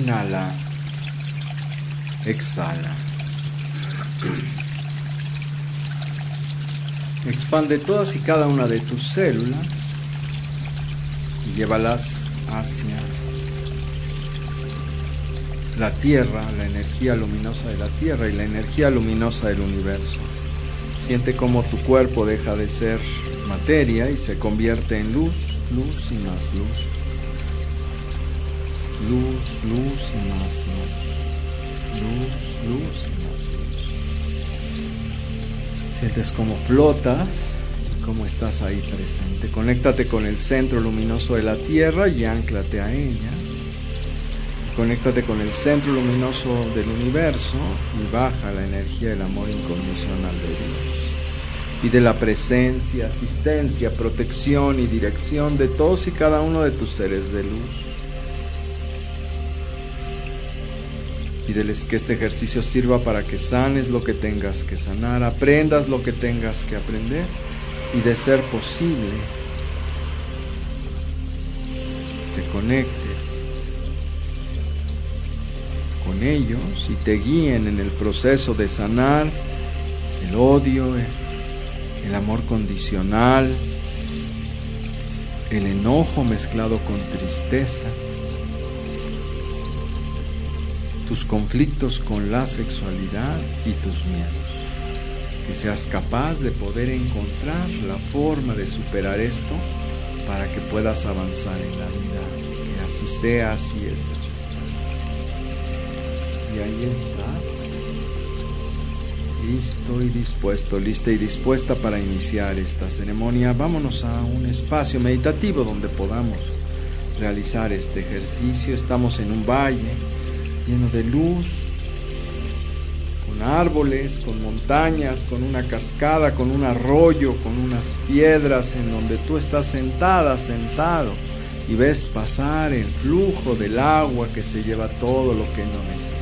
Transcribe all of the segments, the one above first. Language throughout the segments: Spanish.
Inhala. Exhala. Expande todas y cada una de tus células y llévalas hacia la Tierra, la energía luminosa de la Tierra y la energía luminosa del universo. Siente cómo tu cuerpo deja de ser materia y se convierte en luz, luz y más luz. Luz, luz y más luz. Luz, luz y más luz. Sientes cómo flotas y cómo estás ahí presente. Conéctate con el centro luminoso de la Tierra y ánclate a ella. Conéctate con el centro luminoso del universo y baja la energía del amor incondicional de Dios. Pide la presencia, asistencia, protección y dirección de todos y cada uno de tus seres de luz. Pídeles que este ejercicio sirva para que sanes lo que tengas que sanar, aprendas lo que tengas que aprender y, de ser posible, te conectes con ellos y te guíen en el proceso de sanar el odio, el amor condicional, el enojo mezclado con tristeza, tus conflictos con la sexualidad y tus miedos. Que seas capaz de poder encontrar la forma de superar esto para que puedas avanzar en la vida. Que así sea, así es. Y ahí estás, listo y dispuesto, lista y dispuesta para iniciar esta ceremonia. Vámonos a un espacio meditativo donde podamos realizar este ejercicio. Estamos en un valle lleno de luz, con árboles, con montañas, con una cascada, con un arroyo, con unas piedras, en donde tú estás sentada, sentado, y ves pasar el flujo del agua que se lleva todo lo que no necesitas.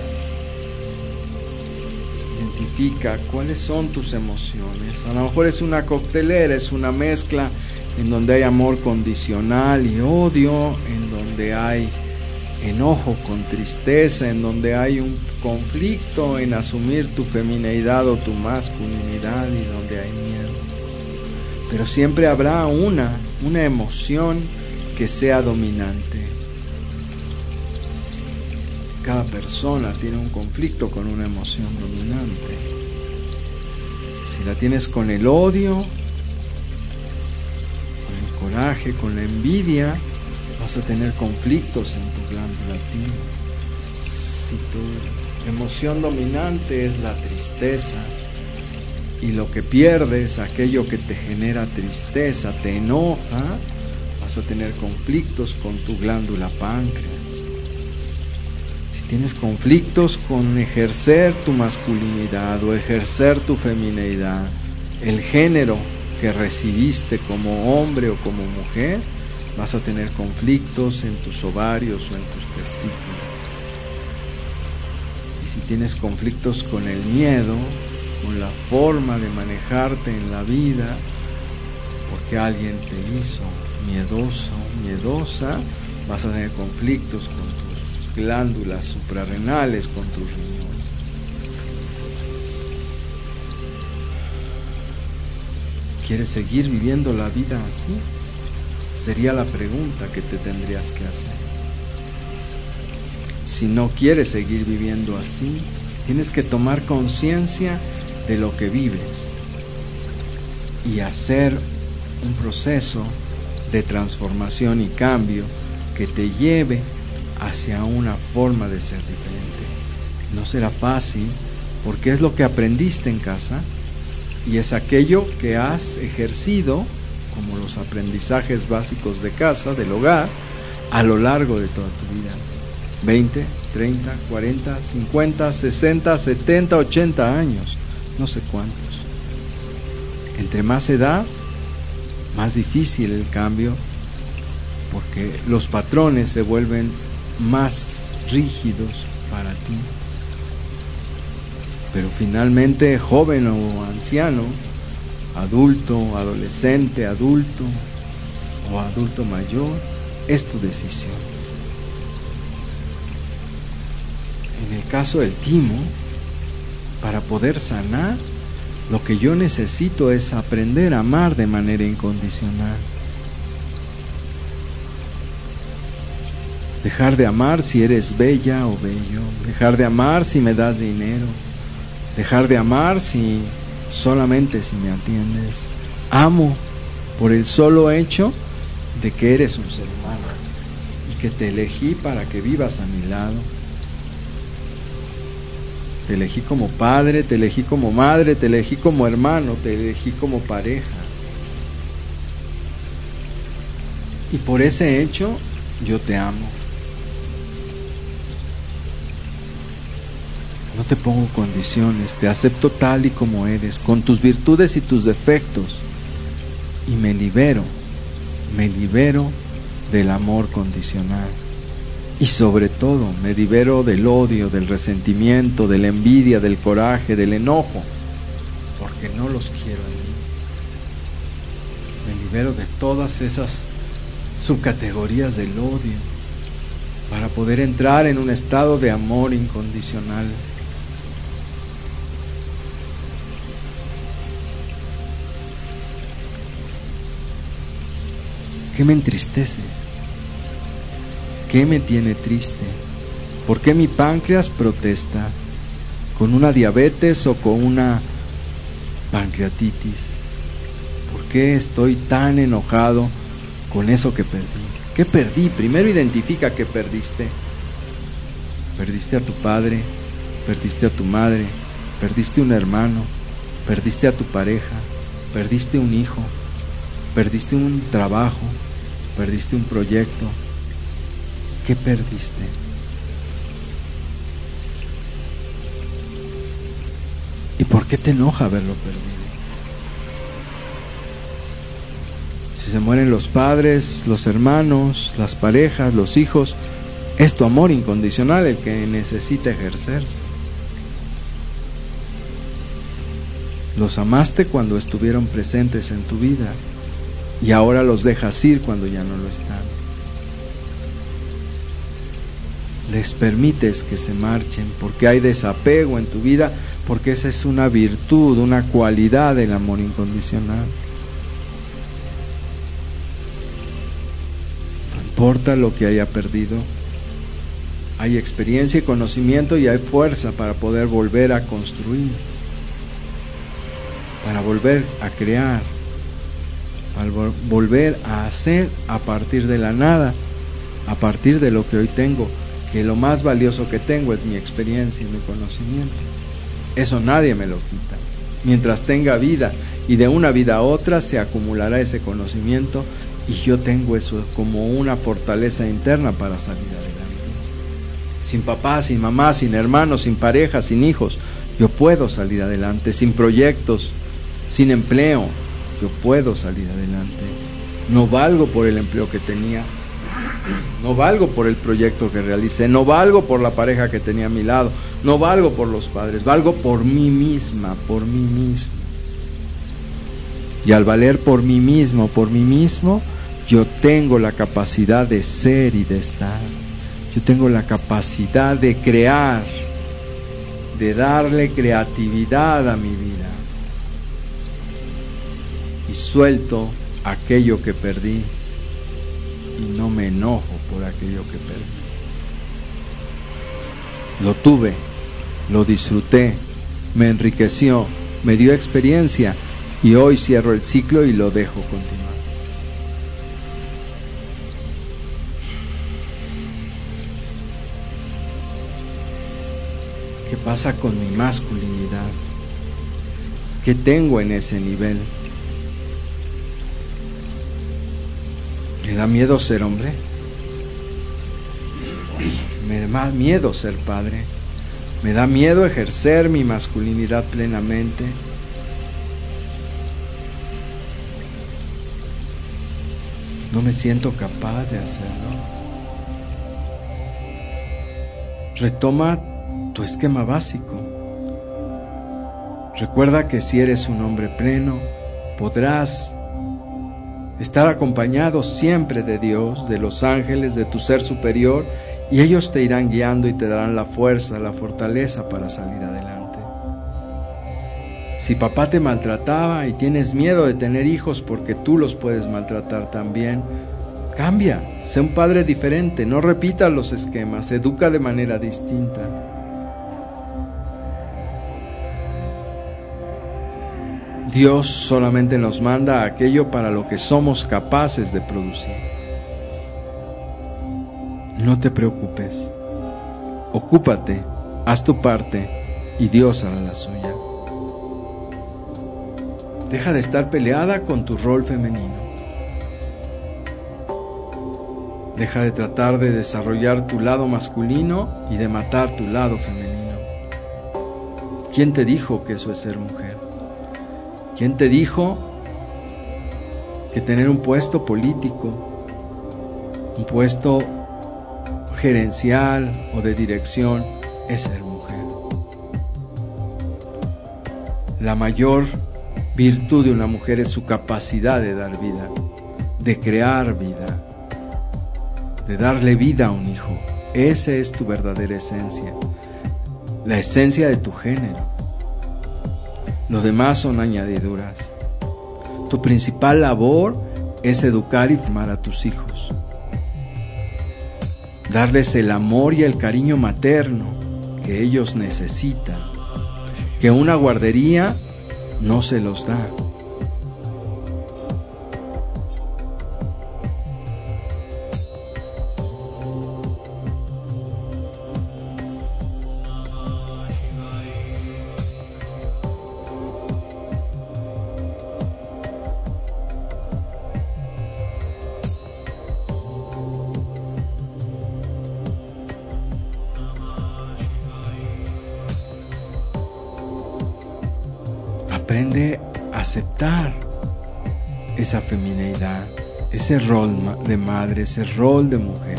Identifica cuáles son tus emociones. A lo mejor es una coctelera, es una mezcla en donde hay amor condicional y odio, en donde hay enojo con tristeza, en donde hay un conflicto en asumir tu femineidad o tu masculinidad y donde hay miedo. Pero siempre habrá una emoción que sea dominante. Cada persona tiene un conflicto con una emoción dominante. Si la tienes con el odio, con el coraje, con la envidia, vas a tener conflictos en tu glándula tiroidea. Si tu emoción dominante es la tristeza y lo que pierdes, aquello que te genera tristeza, te enoja, vas a tener conflictos con tu glándula páncreas. Si tienes conflictos con ejercer tu masculinidad o ejercer tu femineidad, el género que recibiste como hombre o como mujer, vas a tener conflictos en tus ovarios o en tus testículos. Y si tienes conflictos con el miedo, con la forma de manejarte en la vida, porque alguien te hizo miedoso o miedosa, vas a tener conflictos con tus glándulas suprarrenales, con tus riñones. ¿Quieres seguir viviendo la vida así? Sería la pregunta que te tendrías que hacer. Si no quieres seguir viviendo así, tienes que tomar conciencia de lo que vives y hacer un proceso de transformación y cambio que te lleve hacia una forma de ser diferente. No será fácil porque es lo que aprendiste en casa y es aquello que has ejercido como los aprendizajes básicos de casa, del hogar, a lo largo de toda tu vida. 20, 30, 40, 50, 60, 70, 80 años, no sé cuántos. Entre más edad, más difícil el cambio, porque los patrones se vuelven más rígidos para ti. Pero finalmente, joven o anciano, adulto, adolescente, adulto o adulto mayor, es tu decisión. En el caso del timo, para poder sanar, lo que yo necesito es aprender a amar de manera incondicional. Dejar de amar si eres bella o bello, dejar de amar si me das dinero, dejar de amar solamente si me atiendes. Amo por el solo hecho de que eres un ser humano y que te elegí para que vivas a mi lado. Te elegí como padre, te elegí como madre, te elegí como hermano, te elegí como pareja. Y por ese hecho yo te amo. No te pongo condiciones, te acepto tal y como eres, con tus virtudes y tus defectos, y me libero del amor condicional, y sobre todo me libero del odio, del resentimiento, de la envidia, del coraje, del enojo, porque no los quiero en mí. Me libero de todas esas subcategorías del odio, para poder entrar en un estado de amor incondicional. ¿Qué me entristece? ¿Qué me tiene triste? ¿Por qué mi páncreas protesta? ¿Con una diabetes o con una pancreatitis? ¿Por qué estoy tan enojado con eso que perdí? ¿Qué perdí? Primero identifica qué perdiste. Perdiste a tu padre, perdiste a tu madre, perdiste un hermano, perdiste a tu pareja, perdiste un hijo, perdiste un trabajo, perdiste un proyecto. ¿Qué perdiste? ¿Y por qué te enoja haberlo perdido? Si se mueren los padres, los hermanos, las parejas, los hijos, es tu amor incondicional el que necesita ejercerse. Los amaste cuando estuvieron presentes en tu vida y ahora los dejas ir cuando ya no lo están. Les permites que se marchen porque hay desapego en tu vida, porque esa es una virtud, una cualidad del amor incondicional. No importa lo que haya perdido, hay experiencia y conocimiento y hay fuerza para poder volver a construir, para volver a crear, para volver a hacer a partir de la nada, a partir de lo que hoy tengo, que lo más valioso que tengo es mi experiencia y mi conocimiento. Eso nadie me lo quita. Mientras tenga vida y de una vida a otra se acumulará ese conocimiento y yo tengo eso como una fortaleza interna para salir adelante. Sin papá, sin mamá, sin hermanos, sin pareja, sin hijos, yo puedo salir adelante. Sin proyectos, sin empleo, yo puedo salir adelante. No valgo por el empleo que tenía, no valgo por el proyecto que realicé, no valgo por la pareja que tenía a mi lado, no valgo por los padres, valgo por mí misma, por mí mismo. Y al valer por mí mismo, yo tengo la capacidad de ser y de estar. Yo tengo la capacidad de crear, de darle creatividad a mi vida. Y suelto aquello que perdí y no me enojo por aquello que perdí. Lo tuve, lo disfruté, me enriqueció, me dio experiencia y hoy cierro el ciclo y lo dejo continuar. ¿Qué pasa con mi masculinidad? ¿Qué tengo en ese nivel? ¿Me da miedo ser hombre? ¿Me da miedo ser padre? ¿Me da miedo ejercer mi masculinidad plenamente? No me siento capaz de hacerlo. Retoma tu esquema básico. Recuerda que si eres un hombre pleno, podrás estar acompañado siempre de Dios, de los ángeles, de tu ser superior, Y ellos te irán guiando y te darán la fuerza, la fortaleza para salir adelante. Si papá te maltrataba y tienes miedo de tener hijos porque tú los puedes maltratar también, cambia, sé un padre diferente, no repitas los esquemas, educa de manera distinta. Dios solamente nos manda aquello para lo que somos capaces de producir. No te preocupes, ocúpate, haz tu parte y Dios hará la suya. Deja de estar peleada con tu rol femenino. Deja de tratar de desarrollar tu lado masculino y de matar tu lado femenino. ¿Quién te dijo que eso es ser mujer? ¿Quién te dijo que tener un puesto político, un puesto gerencial o de dirección es ser mujer? La mayor virtud de una mujer es su capacidad de dar vida, de crear vida, de darle vida a un hijo. Esa es tu verdadera esencia, la esencia de tu género. Lo demás son añadiduras. Tu principal labor es educar y formar a tus hijos. Darles el amor y el cariño materno que ellos necesitan, que una guardería no se los da. Aprende a aceptar esa femineidad, ese rol de madre, ese rol de mujer.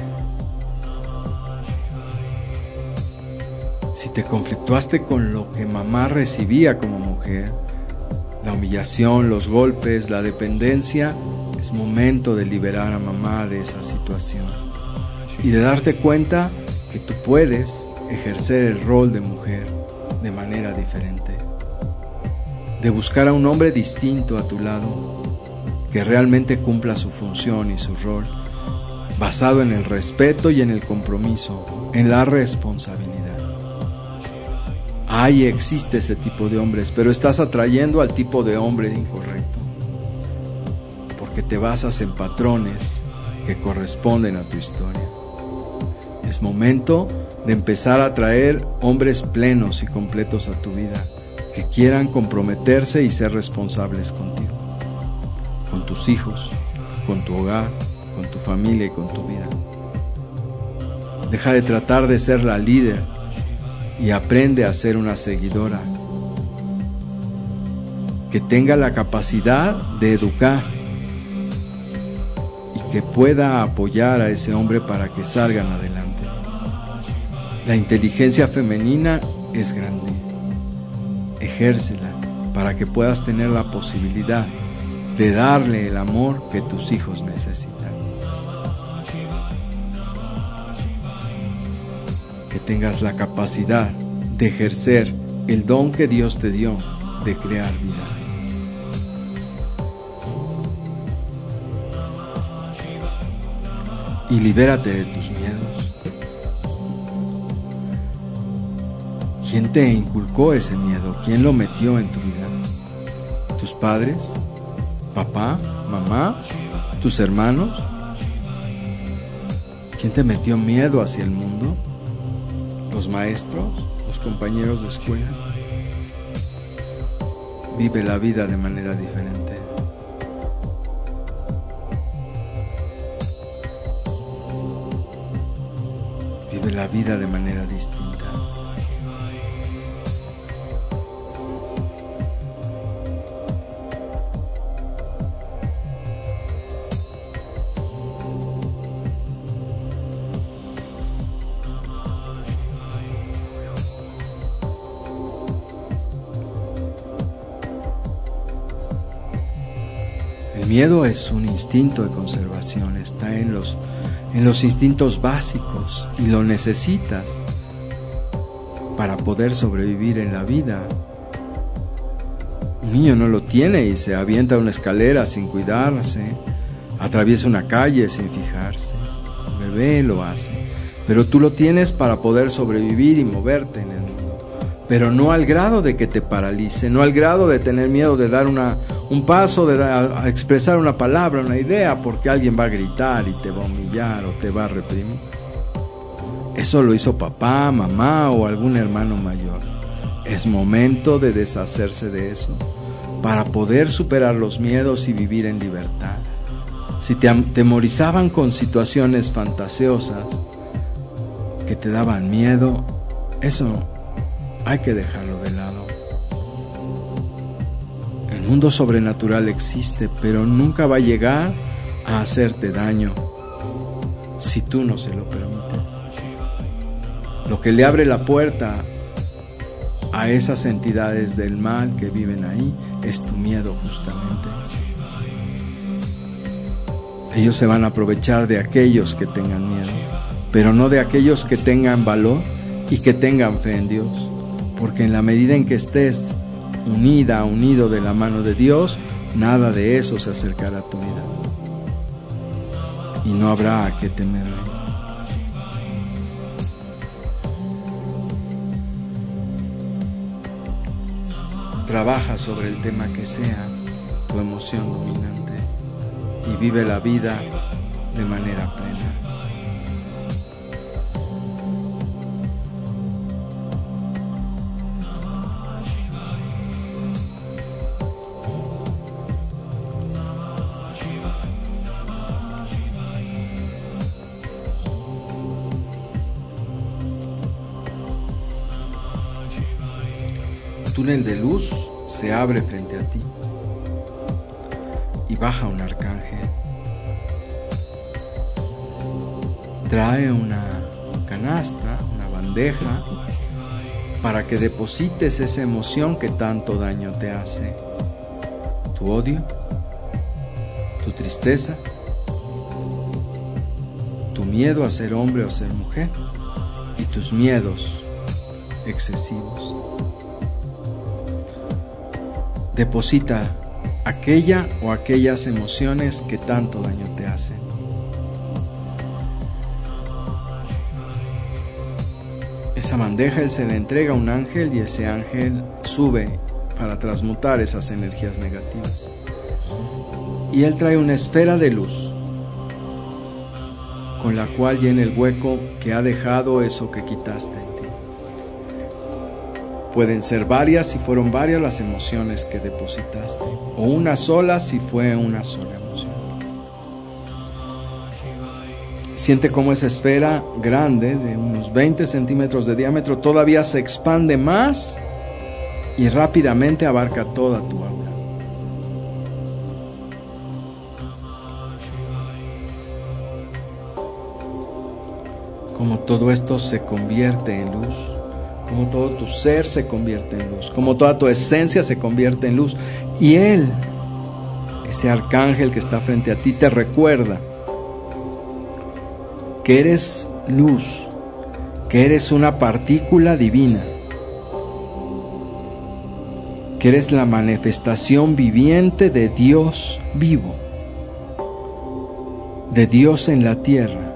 Si te conflictuaste con lo que mamá recibía como mujer, la humillación, los golpes, la dependencia, es momento de liberar a mamá de esa situación y de darte cuenta que tú puedes ejercer el rol de mujer de manera diferente, de buscar a un hombre distinto a tu lado, que realmente cumpla su función y su rol, basado en el respeto y en el compromiso, en la responsabilidad. Ahí existe ese tipo de hombres, pero estás atrayendo al tipo de hombre incorrecto, porque te basas en patrones que corresponden a tu historia. Es momento de empezar a atraer hombres plenos y completos a tu vida, que quieran comprometerse y ser responsables contigo, con tus hijos, con tu hogar, con tu familia y con tu vida. Deja de tratar de ser la líder y aprende a ser una seguidora que tenga la capacidad de educar y que pueda apoyar a ese hombre para que salgan adelante. La inteligencia femenina es grande. Ejércela para que puedas tener la posibilidad de darle el amor que tus hijos necesitan. Que tengas la capacidad de ejercer el don que Dios te dio de crear vida. Y libérate de tus miedos. ¿Quién te inculcó ese miedo? ¿Quién lo metió en tu vida? ¿Tus padres? ¿Papá? ¿Mamá? ¿Tus hermanos? ¿Quién te metió miedo hacia el mundo? ¿Los maestros? ¿Los compañeros de escuela? Vive la vida de manera diferente. Vive la vida de manera distinta. El miedo es un instinto de conservación, está en los instintos básicos y lo necesitas para poder sobrevivir en la vida. Un niño no lo tiene y se avienta una escalera sin cuidarse, atraviesa una calle sin fijarse. Un bebé lo hace, pero tú lo tienes para poder sobrevivir y moverte en el mundo, pero no al grado de que te paralice, no al grado de tener miedo de dar un paso, a expresar una palabra, una idea, porque alguien va a gritar y te va a humillar o te va a reprimir. Eso lo hizo papá, mamá o algún hermano mayor. Es momento de deshacerse de eso para poder superar los miedos y vivir en libertad. Si te atemorizaban con situaciones fantasiosas que te daban miedo, eso hay que dejarlo de lado. El mundo sobrenatural existe, pero nunca va a llegar a hacerte daño si tú no se lo permites. Lo que le abre la puerta a esas entidades del mal que viven ahí es tu miedo, justamente. Ellos se van a aprovechar de aquellos que tengan miedo, pero no de aquellos que tengan valor y que tengan fe en Dios, porque en la medida en que estés unido de la mano de Dios, nada de eso se acercará a tu vida y no habrá a qué temerle. Trabaja sobre el tema que sea tu emoción dominante y vive la vida de manera plena. Un túnel de luz se abre frente a ti y baja un arcángel. Trae una canasta, una bandeja, para que deposites esa emoción que tanto daño te hace. Tu odio, tu tristeza, tu miedo a ser hombre o ser mujer y tus miedos excesivos. Deposita aquella o aquellas emociones que tanto daño te hacen. Esa bandeja él se la entrega a un ángel y ese ángel sube para transmutar esas energías negativas. Y él trae una esfera de luz con la cual llena el hueco que ha dejado eso que quitaste en ti. Pueden ser varias si fueron varias las emociones que depositaste, o una sola si fue una sola emoción. Siente cómo esa esfera grande de unos 20 centímetros de diámetro todavía se expande más y rápidamente abarca toda tu aura. Como todo esto se convierte en luz, como todo tu ser se convierte en luz, como toda tu esencia se convierte en luz. Y él, ese arcángel que está frente a ti, te recuerda que eres luz, que eres una partícula divina, que eres la manifestación viviente de Dios vivo, de Dios en la tierra,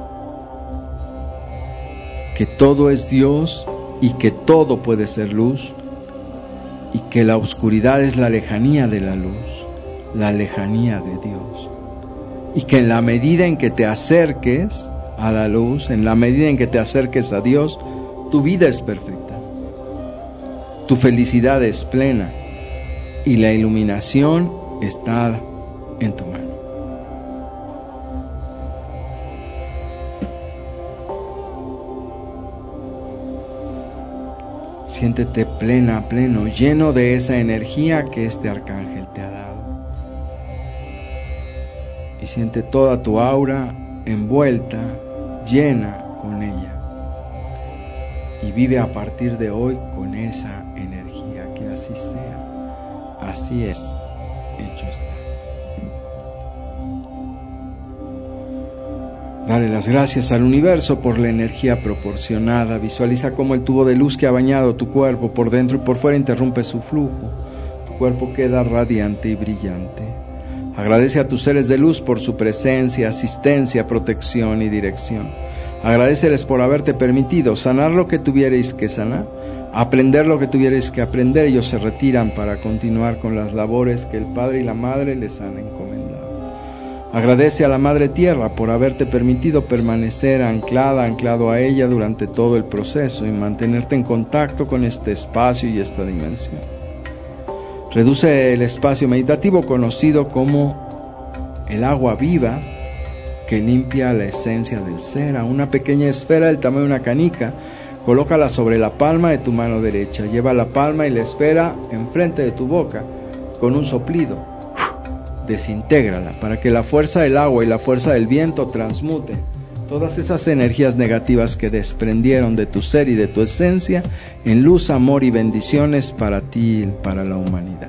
que todo es Dios y que todo puede ser luz, y que la oscuridad es la lejanía de la luz, la lejanía de Dios, y que en la medida en que te acerques a la luz, en la medida en que te acerques a Dios, tu vida es perfecta, tu felicidad es plena y la iluminación está en tu mano. Siéntete plena, pleno, lleno de esa energía que este arcángel te ha dado. Y siente toda tu aura envuelta, llena con ella. Y vive a partir de hoy con esa energía, que así sea. Así es, hecho está. Dale las gracias al universo por la energía proporcionada. Visualiza cómo el tubo de luz que ha bañado tu cuerpo por dentro y por fuera interrumpe su flujo. Tu cuerpo queda radiante y brillante. Agradece a tus seres de luz por su presencia, asistencia, protección y dirección. Agradeceles por haberte permitido sanar lo que tuvierais que sanar, aprender lo que tuvierais que aprender. Ellos se retiran para continuar con las labores que el Padre y la Madre les han encomendado. Agradece a la Madre Tierra por haberte permitido permanecer anclado a ella durante todo el proceso y mantenerte en contacto con este espacio y esta dimensión. Reduce el espacio meditativo conocido como el agua viva que limpia la esencia del ser a una pequeña esfera del tamaño de una canica. Colócala sobre la palma de tu mano derecha. Lleva la palma y la esfera enfrente de tu boca con un soplido. Desintégrala para que la fuerza del agua y la fuerza del viento transmuten todas esas energías negativas que desprendieron de tu ser y de tu esencia en luz, amor y bendiciones para ti y para la humanidad.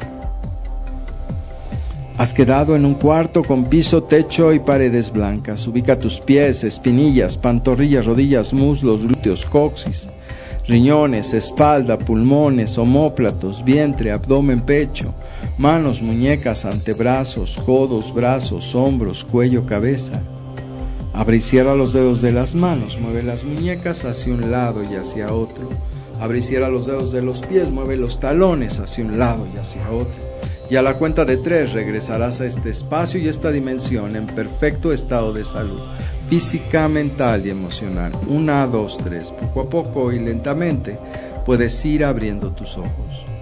Has quedado en un cuarto con piso, techo y paredes blancas. Ubica tus pies, espinillas, pantorrillas, rodillas, muslos, glúteos, coxis, riñones, espalda, pulmones, omóplatos, vientre, abdomen, pecho, manos, muñecas, antebrazos, codos, brazos, hombros, cuello, cabeza. Abre y cierra los dedos de las manos, mueve las muñecas hacia un lado y hacia otro. Abre y cierra los dedos de los pies, mueve los talones hacia un lado y hacia otro. Y a la cuenta de 3 regresarás a este espacio y esta dimensión en perfecto estado de salud, física, mental y emocional. 1, 2, 3. Poco a poco y lentamente puedes ir abriendo tus ojos.